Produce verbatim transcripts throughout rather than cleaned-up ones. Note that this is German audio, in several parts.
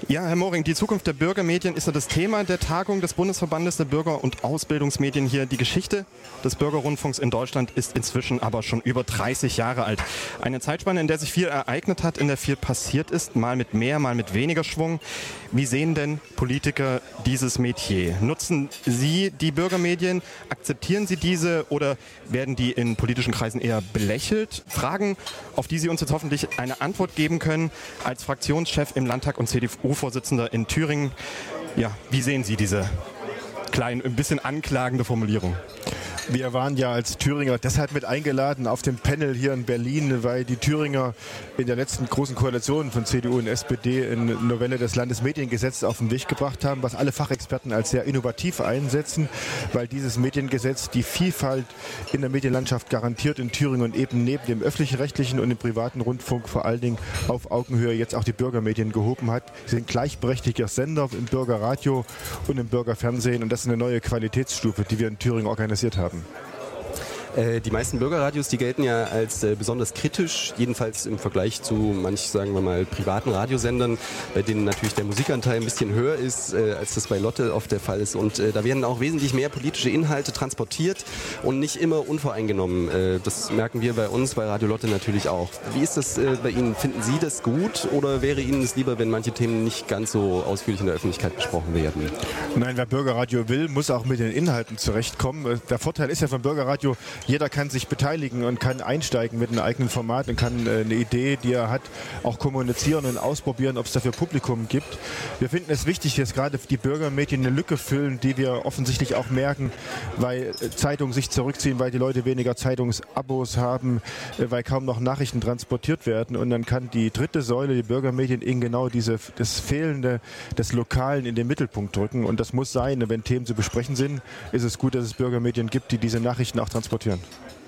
Ja, Herr Moring, die Zukunft der Bürgermedien ist ja das Thema der Tagung des Bundesverbandes der Bürger- und Ausbildungsmedien hier. Die Geschichte des Bürgerrundfunks in Deutschland ist inzwischen aber schon über dreißig Jahre alt. Eine Zeitspanne, in der sich viel ereignet hat, in der viel passiert ist, mal mit mehr, mal mit weniger Schwung. Wie sehen denn Politiker dieses Metier? Nutzen Sie die Bürgermedien? Akzeptieren Sie diese oder werden die in politischen Kreisen eher belächelt? Fragen, auf die Sie uns jetzt hoffentlich eine Antwort geben können als Fraktionschef im Landtag und C D U-Vorsitzender in Thüringen. Ja, wie sehen Sie diese kleine, ein bisschen anklagende Formulierung? Wir waren ja als Thüringer deshalb mit eingeladen auf dem Panel hier in Berlin, weil die Thüringer in der letzten großen Koalition von C D U und S P D eine Novelle des Landesmediengesetzes auf den Weg gebracht haben, was alle Fachexperten als sehr innovativ einsetzen, weil dieses Mediengesetz die Vielfalt in der Medienlandschaft garantiert in Thüringen und eben neben dem öffentlich-rechtlichen und dem privaten Rundfunk vor allen Dingen auf Augenhöhe jetzt auch die Bürgermedien gehoben hat. Sie sind gleichberechtigter Sender im Bürgerradio und im Bürgerfernsehen und das ist eine neue Qualitätsstufe, die wir in Thüringen organisiert haben. Die meisten Bürgerradios, die gelten ja als äh, besonders kritisch, jedenfalls im Vergleich zu manch, sagen wir mal, privaten Radiosendern, bei denen natürlich der Musikanteil ein bisschen höher ist, äh, als das bei Lotte oft der Fall ist. Und äh, da werden auch wesentlich mehr politische Inhalte transportiert und nicht immer unvoreingenommen. Äh, das merken wir bei uns, bei Radio Lotte natürlich auch. Wie ist das äh, bei Ihnen? Finden Sie das gut oder wäre Ihnen es lieber, wenn manche Themen nicht ganz so ausführlich in der Öffentlichkeit besprochen werden? Nein, wer Bürgerradio will, muss auch mit den Inhalten zurechtkommen. Der Vorteil ist ja vom Bürgerradio, jeder kann sich beteiligen und kann einsteigen mit einem eigenen Format und kann äh, eine Idee, die er hat, auch kommunizieren und ausprobieren, ob es dafür Publikum gibt. Wir finden es wichtig, dass gerade die Bürgermedien eine Lücke füllen, die wir offensichtlich auch merken, weil äh, Zeitungen sich zurückziehen, weil die Leute weniger Zeitungsabos haben, äh, weil kaum noch Nachrichten transportiert werden. Und dann kann die dritte Säule, die Bürgermedien, in genau diese, das Fehlende des Lokalen in den Mittelpunkt drücken. Und das muss sein. Wenn Themen zu besprechen sind, ist es gut, dass es Bürgermedien gibt, die diese Nachrichten auch transportieren.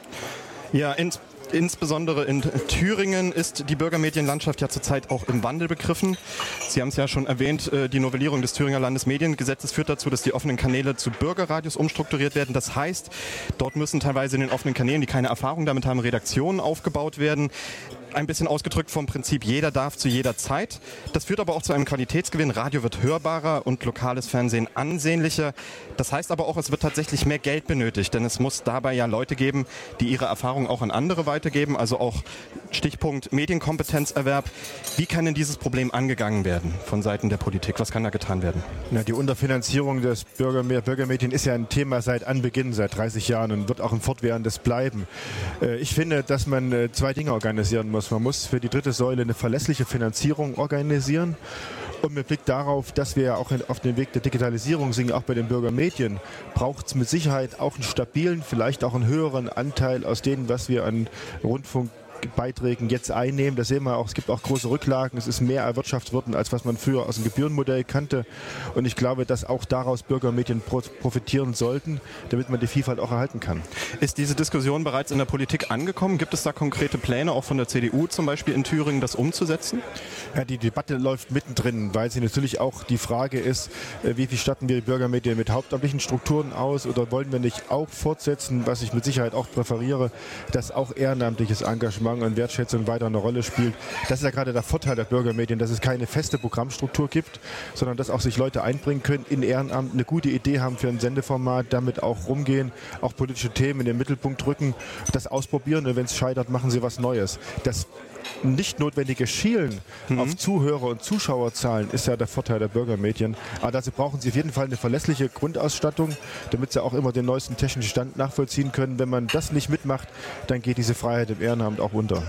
Ja, ins, insbesondere in Thüringen ist die Bürgermedienlandschaft ja zurzeit auch im Wandel begriffen. Sie haben es ja schon erwähnt, die Novellierung des Thüringer Landesmediengesetzes führt dazu, dass die offenen Kanäle zu Bürgerradios umstrukturiert werden. Das heißt, dort müssen teilweise in den offenen Kanälen, die keine Erfahrung damit haben, Redaktionen aufgebaut werden. Ein bisschen ausgedrückt vom Prinzip, jeder darf zu jeder Zeit. Das führt aber auch zu einem Qualitätsgewinn. Radio wird hörbarer und lokales Fernsehen ansehnlicher. Das heißt aber auch, es wird tatsächlich mehr Geld benötigt, denn es muss dabei ja Leute geben, die ihre Erfahrung auch an andere weitergeben, also auch Stichpunkt Medienkompetenzerwerb. Wie kann denn dieses Problem angegangen werden von Seiten der Politik? Was kann da getan werden? Na, die Unterfinanzierung des Bürger- Bürgermedien ist ja ein Thema seit Anbeginn, seit dreißig Jahren und wird auch ein fortwährendes bleiben. Ich finde, dass man zwei Dinge organisieren muss. Man muss für die dritte Säule eine verlässliche Finanzierung organisieren. Und mit Blick darauf, dass wir ja auch auf den Weg der Digitalisierung sind, auch bei den Bürgermedien, braucht es mit Sicherheit auch einen stabilen, vielleicht auch einen höheren Anteil aus dem, was wir an Rundfunkbeiträgen jetzt einnehmen. Das sehen wir auch, es gibt auch große Rücklagen, es ist mehr erwirtschaftet worden, als was man früher aus dem Gebührenmodell kannte. Und ich glaube, dass auch daraus Bürgermedien profitieren sollten, damit man die Vielfalt auch erhalten kann. Ist diese Diskussion bereits in der Politik angekommen? Gibt es da konkrete Pläne, auch von der C D U zum Beispiel in Thüringen, das umzusetzen? Ja, die Debatte läuft mittendrin, weil sie natürlich auch die Frage ist, wie viel statten wir die Bürgermedien mit hauptamtlichen Strukturen aus oder wollen wir nicht auch fortsetzen, was ich mit Sicherheit auch präferiere, dass auch ehrenamtliches Engagement und Wertschätzung weiter eine Rolle spielt. Das ist ja gerade der Vorteil der Bürgermedien, dass es keine feste Programmstruktur gibt, sondern dass auch sich Leute einbringen können in Ehrenamt, eine gute Idee haben für ein Sendeformat, damit auch rumgehen, auch politische Themen in den Mittelpunkt rücken, das ausprobieren und wenn es scheitert, machen sie was Neues. Das nicht notwendige Schielen mhm. auf Zuhörer- und Zuschauerzahlen ist ja der Vorteil der Bürgermedien. Aber dazu brauchen sie auf jeden Fall eine verlässliche Grundausstattung, damit sie auch immer den neuesten technischen Stand nachvollziehen können. Wenn man das nicht mitmacht, dann geht diese Freiheit im Ehrenamt auch unter.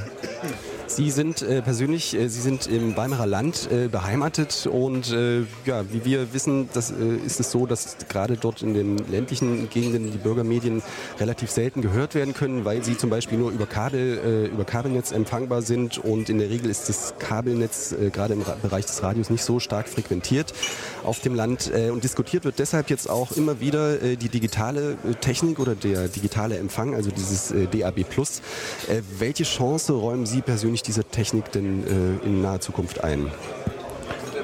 Sie sind äh, persönlich, äh, Sie sind im Weimarer Land äh, beheimatet und äh, ja, wie wir wissen, das, äh, ist es so, dass gerade dort in den ländlichen Gegenden die Bürgermedien relativ selten gehört werden können, weil sie zum Beispiel nur über Kabel, äh, über Kabelnetz empfangbar sind und in der Regel ist das Kabelnetz äh, gerade im Ra- Bereich des Radios nicht so stark frequentiert auf dem Land äh, und diskutiert wird deshalb jetzt auch immer wieder äh, die digitale äh, Technik oder der digitale Empfang, also dieses äh, D A B plus. Äh, welche Chance räumen Sie persönlich dieser Technik denn äh, in naher Zukunft ein?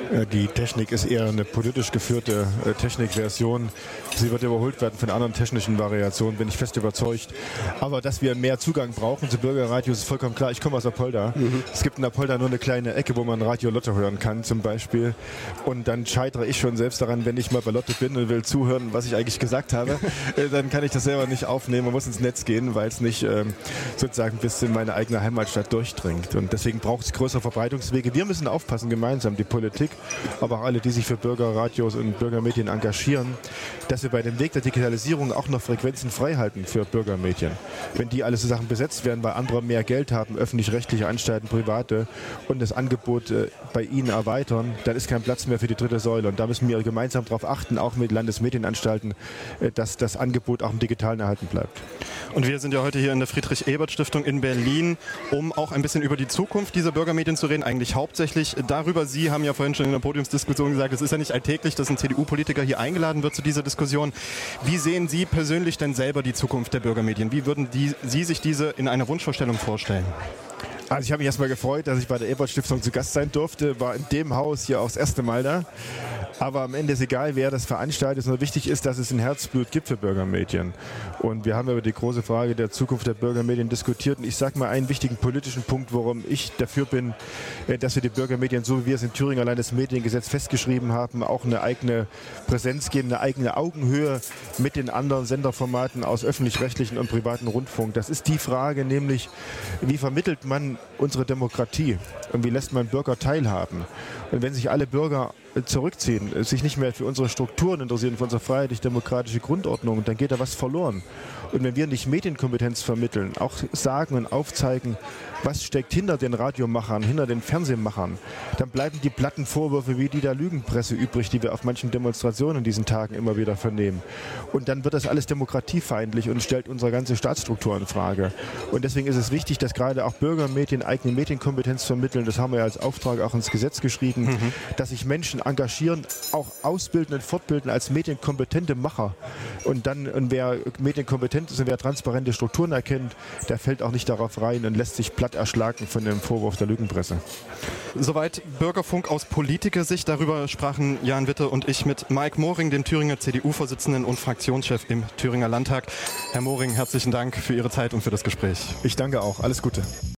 Die Technik ist eher eine politisch geführte äh, Technikversion. Sie wird überholt werden von anderen technischen Variationen, bin ich fest überzeugt. Aber dass wir mehr Zugang brauchen zu Bürgerradios, ist vollkommen klar. Ich komme aus Apolda. Mhm. Es gibt in Apolda nur eine kleine Ecke, wo man Radio Lotte hören kann zum Beispiel. Und dann scheitere ich schon selbst daran, wenn ich mal bei Lotte bin und will zuhören, was ich eigentlich gesagt habe, äh, dann kann ich das selber nicht aufnehmen. Man muss ins Netz gehen, weil es nicht ähm, sozusagen bis in meine eigene Heimatstadt durchdringt. Und deswegen braucht es größere Verbreitungswege. Wir müssen aufpassen gemeinsam, die Politik, aber auch alle, die sich für Bürgerradios und Bürgermedien engagieren, dass wir bei dem Weg der Digitalisierung auch noch Frequenzen frei halten für Bürgermedien. Wenn die alle so Sachen besetzt werden, weil andere mehr Geld haben, öffentlich-rechtliche Anstalten, private, und das Angebot äh, bei ihnen erweitern, dann ist kein Platz mehr für die dritte Säule. Und da müssen wir gemeinsam darauf achten, auch mit Landesmedienanstalten, äh, dass das Angebot auch im Digitalen erhalten bleibt. Und wir sind ja heute hier in der Friedrich-Ebert-Stiftung in Berlin, um auch ein bisschen über die Zukunft dieser Bürgermedien zu reden, eigentlich hauptsächlich darüber. Sie haben ja vorhin schon in der Podiumsdiskussion gesagt, es ist ja nicht alltäglich, dass ein C D U-Politiker hier eingeladen wird zu dieser Diskussion. Wie sehen Sie persönlich denn selber die Zukunft der Bürgermedien? Wie würden die, Sie sich diese in einer Wunschvorstellung vorstellen? Also ich habe mich erstmal gefreut, dass ich bei der Ebert-Stiftung zu Gast sein durfte, war in dem Haus hier auch das erste Mal da. Aber am Ende ist egal, wer das veranstaltet, sondern wichtig ist, dass es ein Herzblut gibt für Bürgermedien. Und wir haben über die große Frage der Zukunft der Bürgermedien diskutiert. Und ich sage mal einen wichtigen politischen Punkt, warum ich dafür bin, dass wir die Bürgermedien, so wie wir es im Thüringer Landesmediengesetz festgeschrieben haben, auch eine eigene Präsenz geben, eine eigene Augenhöhe mit den anderen Senderformaten aus öffentlich-rechtlichen und privaten Rundfunk. Das ist die Frage, nämlich, wie vermittelt man unsere Demokratie und wie lässt man Bürger teilhaben? Und wenn sich alle Bürger zurückziehen, sich nicht mehr für unsere Strukturen interessieren, für unsere freiheitlich-demokratische Grundordnung, dann geht da was verloren. Und wenn wir nicht Medienkompetenz vermitteln, auch sagen und aufzeigen, was steckt hinter den Radiomachern, hinter den Fernsehmachern, dann bleiben die platten Vorwürfe wie die der Lügenpresse übrig, die wir auf manchen Demonstrationen in diesen Tagen immer wieder vernehmen. Und dann wird das alles demokratiefeindlich und stellt unsere ganze Staatsstruktur in Frage. Und deswegen ist es wichtig, dass gerade auch Bürgermedien eigene Medienkompetenz vermitteln. Das haben wir ja als Auftrag auch ins Gesetz geschrieben, mhm. dass sich Menschen engagieren, auch ausbilden und fortbilden als medienkompetente Macher. Und dann, und wer medienkompetent ist und wer transparente Strukturen erkennt, der fällt auch nicht darauf rein und lässt sich platt erschlagen von dem Vorwurf der Lügenpresse. Soweit Bürgerfunk aus Politikersicht. Darüber sprachen Jan Witte und ich mit Mike Moring, dem Thüringer C D U-Vorsitzenden und Fraktionschef im Thüringer Landtag. Herr Moring, herzlichen Dank für Ihre Zeit und für das Gespräch. Ich danke auch. Alles Gute.